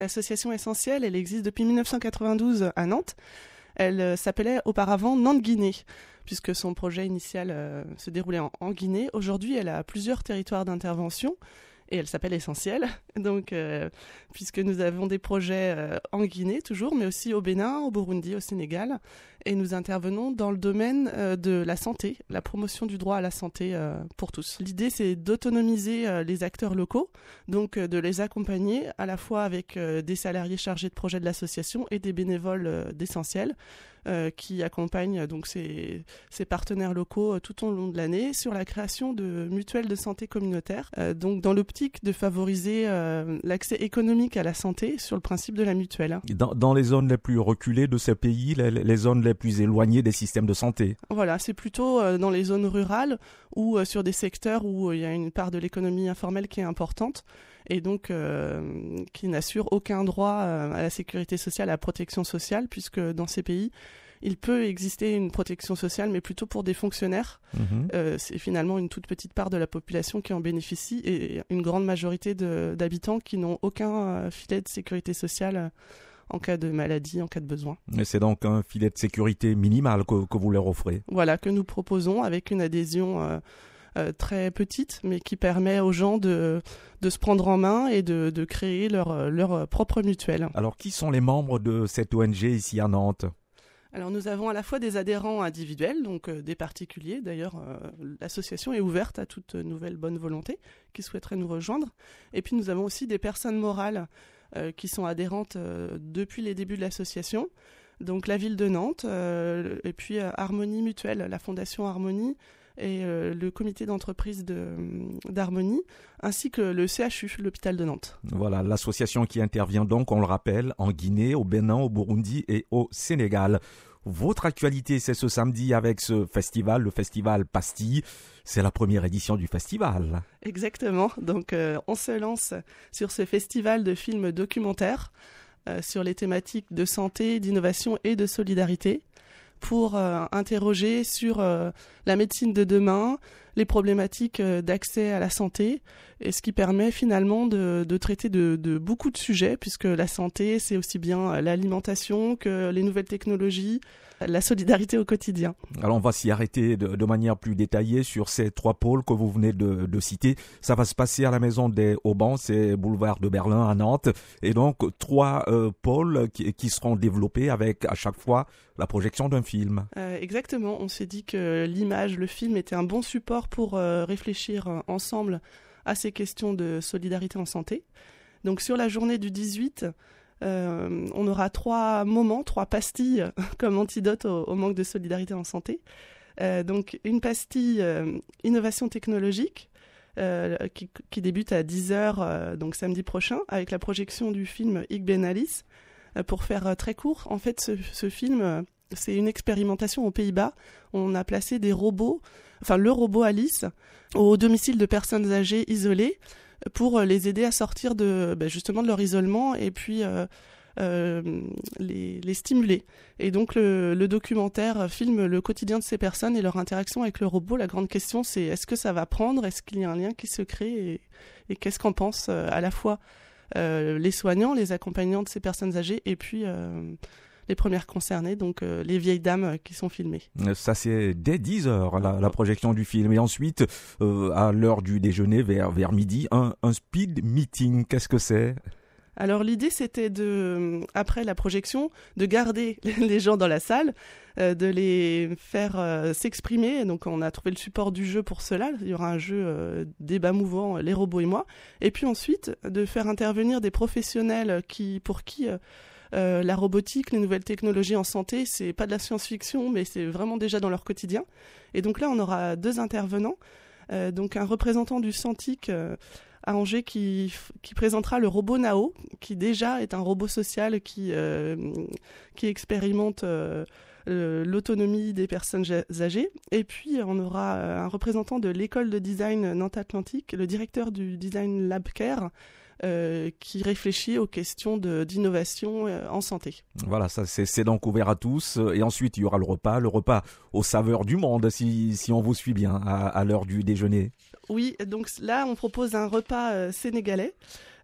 L'association Essentielle, elle existe depuis 1992 à Nantes. Elle s'appelait auparavant Nantes-Guinée, puisque son projet initial se déroulait en Guinée. Aujourd'hui, elle a plusieurs territoires d'intervention. Et elle s'appelle Essentielle, donc, puisque nous avons des projets en Guinée toujours, mais aussi au Bénin, au Burundi, au Sénégal. Et nous intervenons dans le domaine de la santé, la promotion du droit à la santé pour tous. L'idée, c'est d'autonomiser les acteurs locaux, donc de les accompagner à la fois avec des salariés chargés de projets de l'association et des bénévoles d'Essentielle qui accompagnent donc ces partenaires locaux tout au long de l'année sur la création de mutuelles de santé communautaires, donc dans l'optique de favoriser l'accès économique à la santé sur le principe de la mutuelle. Dans les zones les plus reculées de ces pays, les zones les plus éloignées des systèmes de santé. Voilà, c'est plutôt dans les zones rurales ou sur des secteurs où il y a une part de l'économie informelle qui est importante et donc qui n'assure aucun droit à la sécurité sociale, à la protection sociale, puisque dans ces pays, il peut exister une protection sociale, mais plutôt pour des fonctionnaires. C'est finalement une toute petite part de la population qui en bénéficie et une grande majorité d'habitants qui n'ont aucun filet de sécurité sociale en cas de maladie, en cas de besoin. Mais c'est donc un filet de sécurité minimal que vous leur offrez. Voilà, que nous proposons avec une adhésion très petite, mais qui permet aux gens de se prendre en main et de créer leur propre mutuelle. Alors, qui sont les membres de cette ONG ici à Nantes ? Alors, nous avons à la fois des adhérents individuels, donc des particuliers. D'ailleurs, l'association est ouverte à toute nouvelle bonne volonté qui souhaiterait nous rejoindre. Et puis, nous avons aussi des personnes morales qui sont adhérentes depuis les débuts de l'association. Donc, la ville de Nantes, et puis Harmonie Mutuelle, la fondation Harmonie, et le comité d'entreprise d'Harmonie, ainsi que le CHU, l'hôpital de Nantes. Voilà, l'association qui intervient donc, on le rappelle, en Guinée, au Bénin, au Burundi et au Sénégal. Votre actualité, c'est ce samedi avec ce festival, le festival Pastille. C'est la première édition du festival. Exactement, donc on se lance sur ce festival de films documentaires sur les thématiques de santé, d'innovation et de solidarité, pour interroger sur la médecine de demain, les problématiques d'accès à la santé, et ce qui permet finalement de traiter de beaucoup de sujets, puisque la santé, c'est aussi bien l'alimentation que les nouvelles technologies, la solidarité au quotidien. Alors on va s'y arrêter de manière plus détaillée sur ces 3 pôles que vous venez de citer. Ça va se passer à la Maison des Haubans, c'est boulevard de Berlin à Nantes. Et donc 3 pôles qui seront développés avec à chaque fois la projection d'un film. Exactement, on s'est dit que l'image, le film était un bon support pour réfléchir ensemble à ces questions de solidarité en santé. Donc sur la journée du 18, on aura 3 moments, 3 pastilles comme antidote au manque de solidarité en santé. Donc une pastille innovation technologique qui débute à 10h donc samedi prochain avec la projection du film Ik Ben Alice. Pour faire très court, en fait ce film c'est une expérimentation aux Pays-Bas. On a placé des robots, le robot Alice, au domicile de personnes âgées isolées pour les aider à sortir justement de leur isolement et puis les stimuler. Et donc le documentaire filme le quotidien de ces personnes et leur interaction avec le robot. La grande question, c'est est-ce que ça va prendre ? Est-ce qu'il y a un lien qui se crée ? Et qu'est-ce qu'en pensent à la fois les soignants, les accompagnants de ces personnes âgées et puis les premières concernées, donc les vieilles dames qui sont filmées. Ça, c'est dès 10h, la projection du film. Et ensuite, à l'heure du déjeuner, vers midi, un speed meeting. Qu'est-ce que c'est ? Alors l'idée, c'était après la projection, de garder les gens dans la salle, de les faire s'exprimer. Donc on a trouvé le support du jeu pour cela. Il y aura un jeu débat mouvant, les robots et moi. Et puis ensuite, de faire intervenir des professionnels pour qui la robotique, les nouvelles technologies en santé, c'est pas de la science-fiction, mais c'est vraiment déjà dans leur quotidien. Et donc là, on aura 2 intervenants. Donc un représentant du Santic à Angers qui présentera le robot Nao, qui déjà est un robot social qui expérimente l'autonomie des personnes âgées. Et puis on aura un représentant de l'école de design Nantes Atlantique, le directeur du Design Lab Care, qui réfléchit aux questions d'innovation en santé. Voilà, ça c'est donc ouvert à tous. Et ensuite, il y aura le repas aux saveurs du monde, si on vous suit bien, à l'heure du déjeuner. Oui, donc là, on propose un repas sénégalais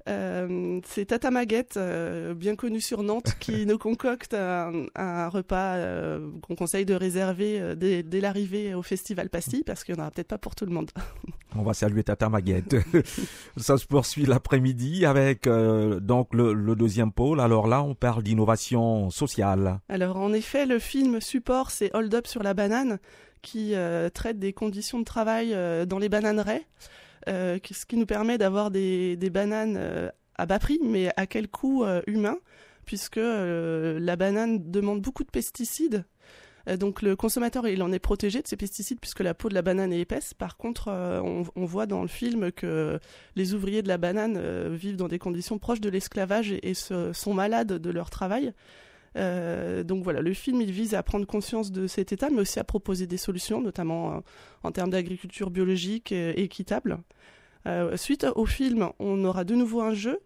C'est Tata Maguette, bien connue sur Nantes, qui nous concocte un repas qu'on conseille de réserver dès l'arrivée au Festival Pastille, parce qu'il n'y en aura peut-être pas pour tout le monde. On va saluer Tata Maguette. Ça se poursuit l'après-midi avec donc le deuxième pôle. Alors là, on parle d'innovation sociale. Alors en effet, le film support, c'est Hold Up sur la banane, qui traite des conditions de travail dans les bananeraies, ce qui nous permet d'avoir des bananes à bas prix, mais à quel coût humain, puisque la banane demande beaucoup de pesticides. Donc le consommateur, il en est protégé de ces pesticides puisque la peau de la banane est épaisse. Par contre, on voit dans le film que les ouvriers de la banane vivent dans des conditions proches de l'esclavage et sont malades de leur travail. Donc voilà, le film il vise à prendre conscience de cet état, mais aussi à proposer des solutions, notamment en termes d'agriculture biologique et équitable. Suite au film, on aura de nouveau un jeu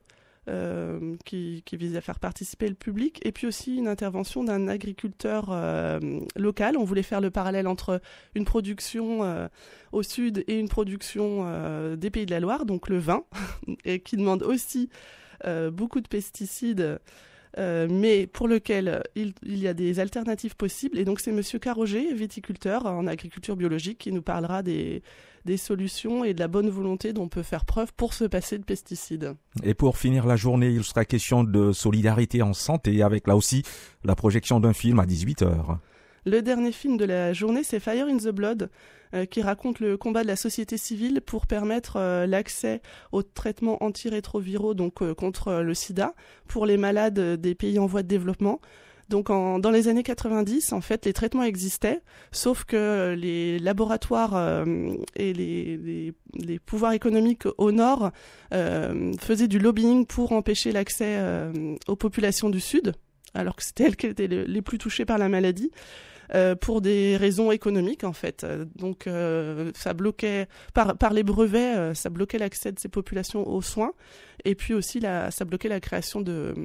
qui vise à faire participer le public, et puis aussi une intervention d'un agriculteur local. On voulait faire le parallèle entre une production au sud et une production des Pays de la Loire, donc le vin, et qui demande aussi beaucoup de pesticides, mais pour lequel il y a des alternatives possibles. Et donc c'est Monsieur Carroger, viticulteur en agriculture biologique, qui nous parlera des solutions et de la bonne volonté dont on peut faire preuve pour se passer de pesticides. Et pour finir la journée, il sera question de solidarité en santé, avec là aussi la projection d'un film à 18h. Le dernier film de la journée, c'est Fire in the Blood, qui raconte le combat de la société civile pour permettre l'accès aux traitements antirétroviraux, donc contre le sida, pour les malades des pays en voie de développement. Donc dans les années 90, en fait, les traitements existaient, sauf que les laboratoires et les pouvoirs économiques au nord faisaient du lobbying pour empêcher l'accès aux populations du sud, alors que c'était elles qui étaient les plus touchées par la maladie. Pour des raisons économiques en fait. Donc ça bloquait, par les brevets, ça bloquait l'accès de ces populations aux soins, et puis aussi ça bloquait la création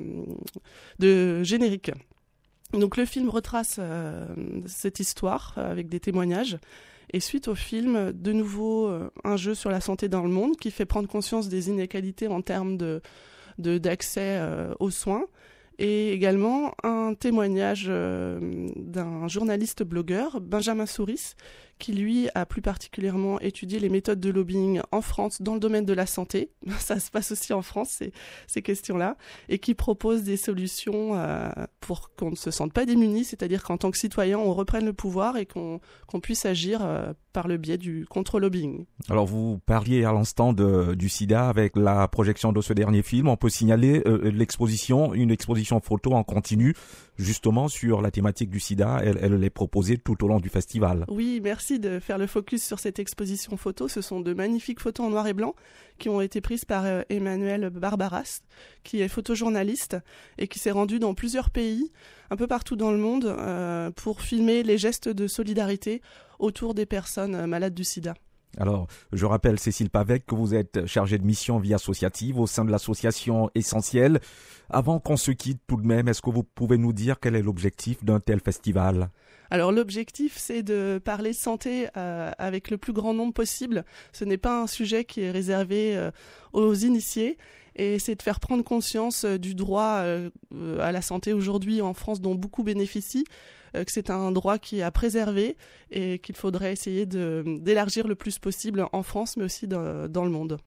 de génériques. Donc le film retrace cette histoire avec des témoignages, et suite au film, de nouveau un jeu sur la santé dans le monde qui fait prendre conscience des inégalités en termes d'accès aux soins. Et également un témoignage d'un journaliste blogueur, Benjamin Souris, qui lui a plus particulièrement étudié les méthodes de lobbying en France dans le domaine de la santé. Ça se passe aussi en France, ces questions-là, et qui propose des solutions pour qu'on ne se sente pas démuni, c'est-à-dire qu'en tant que citoyen, on reprenne le pouvoir et qu'on puisse agir par le biais du contre-lobbying. Alors vous parliez à l'instant du sida avec la projection de ce dernier film. On peut signaler une exposition photo en continu justement sur la thématique du sida. Elle est proposée tout au long du festival. Oui, merci de faire le focus sur cette exposition photo. Ce sont de magnifiques photos en noir et blanc qui ont été prises par Emmanuel Barbaras, qui est photojournaliste et qui s'est rendu dans plusieurs pays, un peu partout dans le monde, pour filmer les gestes de solidarité autour des personnes malades du sida. Alors, je rappelle, Cécile Pavec, que vous êtes chargée de mission vie associative au sein de l'association Essentiel. Avant qu'on se quitte tout de même, est-ce que vous pouvez nous dire quel est l'objectif d'un tel festival ? Alors l'objectif, c'est de parler santé avec le plus grand nombre possible. Ce n'est pas un sujet qui est réservé aux initiés, et c'est de faire prendre conscience du droit à la santé aujourd'hui en France, dont beaucoup bénéficient, que c'est un droit qui est à préserver et qu'il faudrait essayer d'élargir le plus possible en France, mais aussi dans le monde.